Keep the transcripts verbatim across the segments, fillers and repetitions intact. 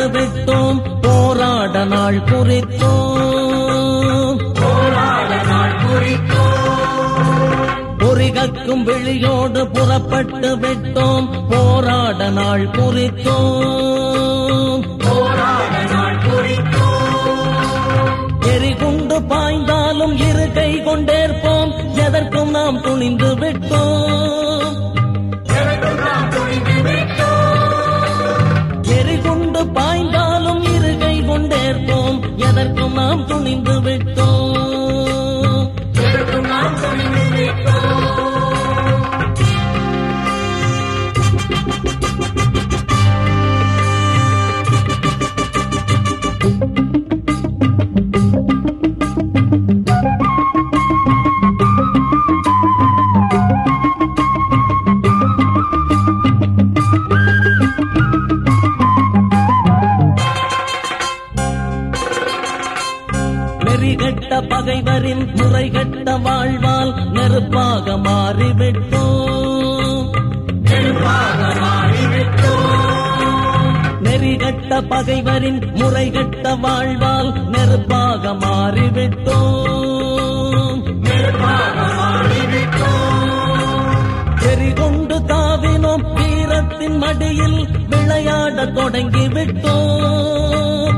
புறப்பட்டு விட்டோம் போராட நாள் குறித்தோம் பொறிகக்கும் விழியோடு புறப்பட்டு விட்டோம் போராட நாள் குறித்தோம் எரிகுண்டு பாய்ந்தாலும் இரு கை கொண்டேற்போம் எதற்கும் நாம் துணிந்து விட்டோம் எரிகுண்டு பாய்ந்தாலும் இரு கை கொண்டேற்போம் எதற்கும் நாம் துணிந்து விட்டோம் நெறிகட்ட பகைவரின் முறைகட்ட வாழ்வால் நெருப்பாக மாறிவிட்டோம் நெறிகட்ட பகைவரின் முறைகட்ட வாழ்வால் நெருப்பாக மாறிவிட்டோம் எரிகொண்டு தாவினோம் வீரத்தின் மடியில் விளையாட தொடங்கிவிட்டோம்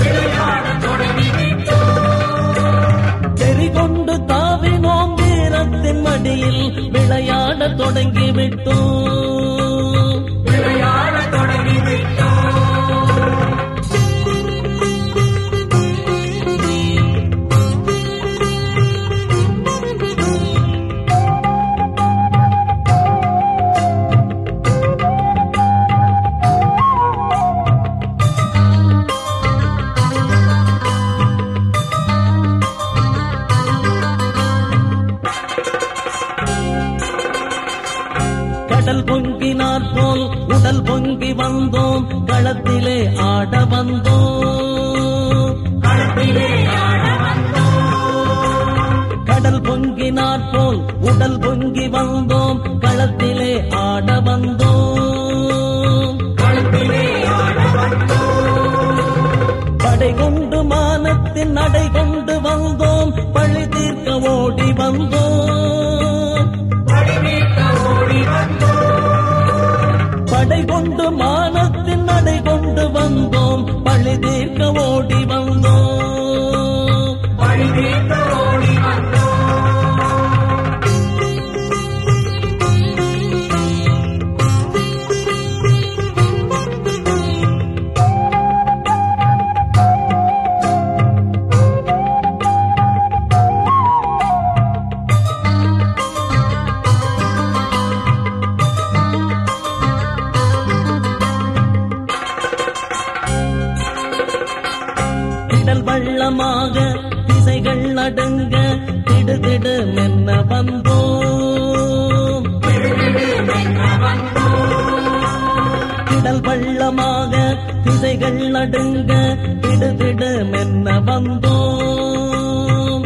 கொண்டு தாவினோம் வீரத்தின் மடியில் விளையாட தொடங்கிவிட்டோம் விளையாட தொடங்கிவிட்டோம் கடல் பொங்கினார் போல் உடல் பொங்கி வந்தோம் களத்திலே ஆட வந்தோம் கடல் பொங்கினார் போல் உடல் பொங்கி வந்தோம் களத்திலே ஆட வந்தோம் படை கொண்டு மானத்தின் நடை கொண்டு வந்தோம் பழி தீர்க்க ஓடி வந்தோம் படை கொண்டு மானத்தின் நடை கொண்டு வந்தோம் பழி தீர்க்க ஓடி வந்தோம் பழி தீர்க்க ஓடி வந்தோம் வள்ளமாக திசைகள் நடுங்க திடுதிடு மென்ன வந்தோம் திடல் வள்ளமாக திசைகள் நடுங்க திடுதிடு மென்ன வந்தோம்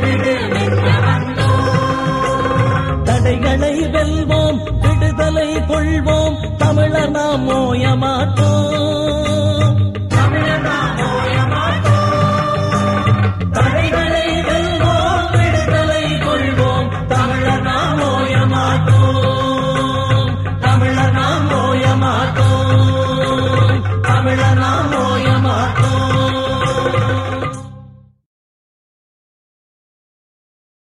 தடைகளை வெல்வோம் விடுதலை கொள்வோம் தமிழர் நாம் ஓய மாட்டோம்